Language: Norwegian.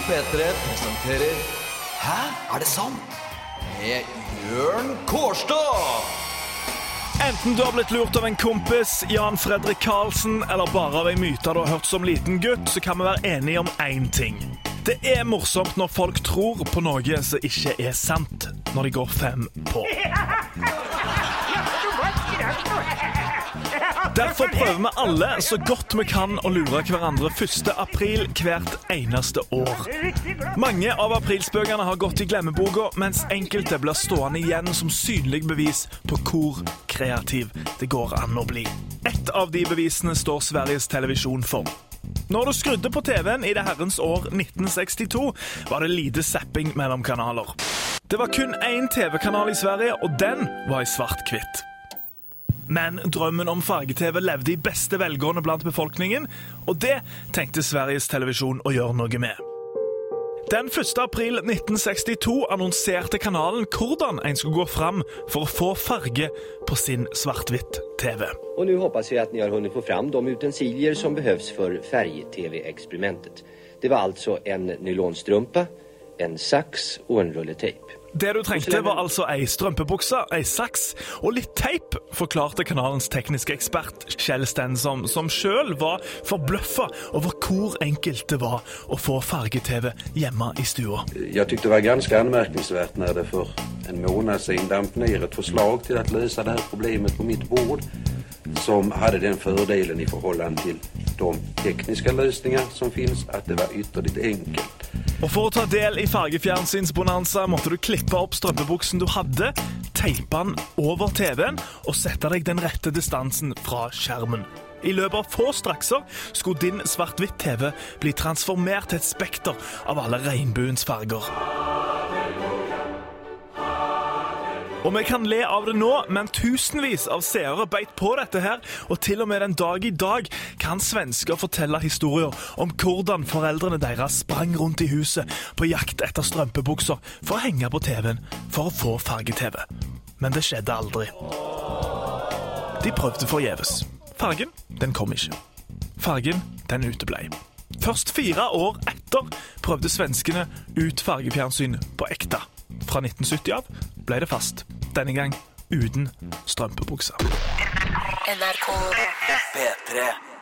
P3 presenterer Hæ? Er det sant? Med Jørn Kårstad. Enten du har blitt lurt av en kompis, Jan Fredrik Karlsen, eller bare av en myte du har hørt som liten gutt, så kan vi være enige om én ting. Det er morsomt når folk tror på noe som ikke er sant, når de går 5 på. Derfor prøver vi alle så godt vi kan å lure hverandre 1. april hvert eneste år. Mange av aprilspøkene har gått i glemmeboka, mens enkelte blir stående igjen som synlig bevis på hvor kreativ det går an å bli. Et av de bevisene står Sveriges Televisjon for. Når du skrudde på TV-en i det herrens år 1962, var det lite zapping mellom kanaler. Det var kun én TV-kanal i Sverige, og den var i svart-hvitt. Men drømmen om farge-TV levde i beste velgående blant befolkningen, og det tenkte Sveriges Televisjon å gjøre noe med. Den 1. april 1962 annonserte kanalen hvordan en skulle gå fram for å få farge på sin svart-hvitt TV. Och nu hoppas vi att ni har hunnit få fram de utensilier som behövs för färg-TV-experimentet. Det var alltså en nylonstrumpa, en sax och en rulle tejp. Det du trengte var altså ei strømpebukse, ei saks og litt teip, forklarte kanalens tekniske ekspert Kjell Stensom, som selv var forbløffet over hvor enkelt det var å få farge-TV hjemme i stua. Jag tyckte det var ganska anmärkningsvärt när det för en månad sedan damp ner ett förslag till att lösa det här problemet på mitt bord som hade den fördelen i förhållande till de tekniska lösningar som finns att det var ytterligt enkelt. Og for å ta del i fargefjernsynsbonanza måtte du klippe opp strømpebuksen du hadde, teipe den over TV-en og sette deg den rette distansen fra skjermen. I løpet av få strakser skulle din svart-hvitt TV bli transformert til et spekter av alle regnbuens farger. Og vi kan le av det nå, men tusenvis av seere beit på dette her, og til og med den dag i dag kan svensker fortelle historier om hvordan foreldrene deres sprang rundt i huset på jakt etter strømpebukser for å henge på TV-en for å få farge-TV. Men det skjedde aldri. De prøvde forgjeves. Fargen, den kom ikke. Fargen, den uteblei. Først 4 år etter prøvde svenskene ut fargefjernsyn på ekte. Fra 1970 av ble det fast. Denne gang uten strømpebukser. NRK P3